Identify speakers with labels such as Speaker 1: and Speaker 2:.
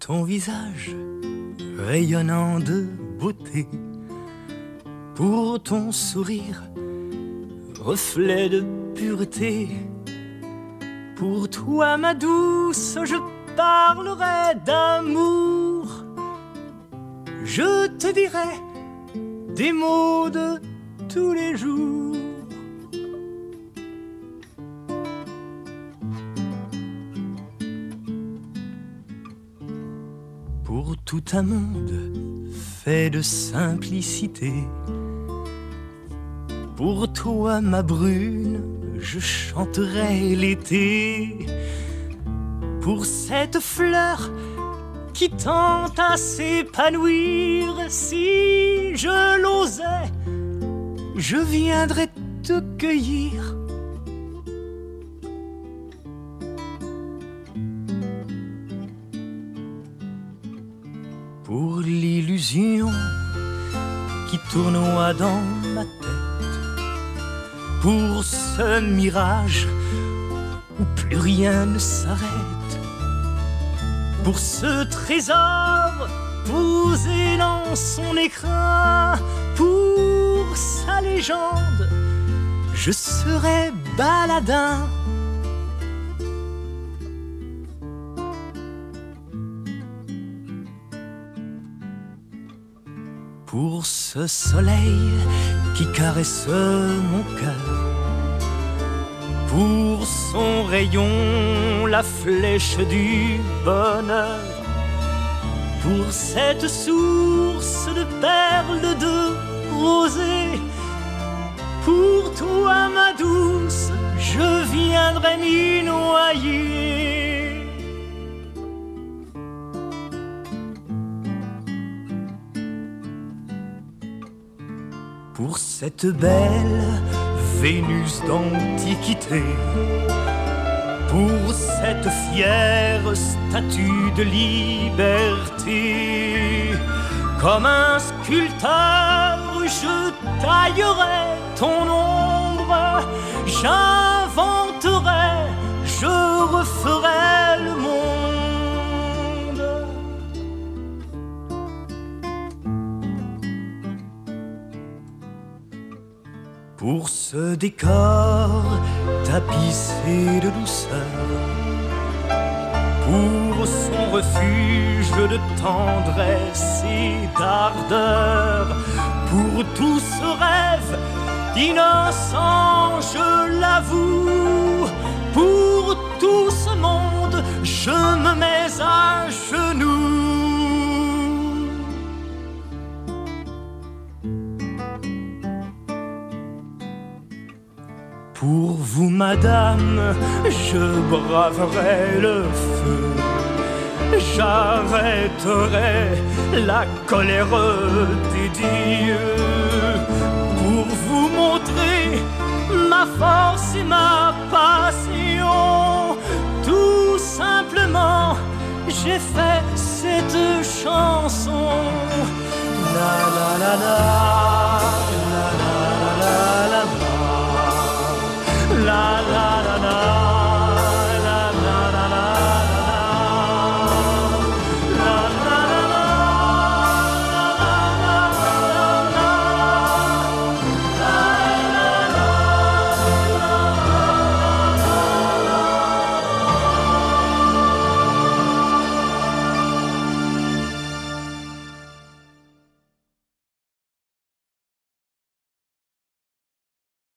Speaker 1: ton visage rayonnant de beauté, pour ton sourire, reflet de pureté. Pour toi, ma douce, je parlerai d'amour. Je te dirai des mots de tous les jours. Pour tout un monde fait de simplicité, pour toi, ma brune, je chanterai l'été. Pour cette fleur qui tente à s'épanouir, si je l'osais, je viendrais te cueillir. Pour l'illusion qui tournoie dans ma tête, pour ce mirage où plus rien ne s'arrête, pour ce trésor posé dans son écrin, pour sa légende, je serai baladin. Pour ce soleil qui caresse mon cœur, pour son rayon, la flèche du bonheur, pour cette source de perles de rosée, pour toi, ma douce, je viendrai m'y noyer. Pour cette belle Vénus d'antiquité, pour cette fière statue de liberté, comme un sculpteur, je taillerai ton ombre, j'inventerai, je referai le monde. Pour ce décor tapissé de douceur, pour son refuge de tendresse et d'ardeur, pour tout ce rêve innocent, je l'avoue, pour tout ce monde, je me mets à genoux. Pour vous, madame, je braverai le feu, j'arrêterai la colère des dieux, pour vous montrer ma force et ma passion. Tout simplement, j'ai fait cette chanson.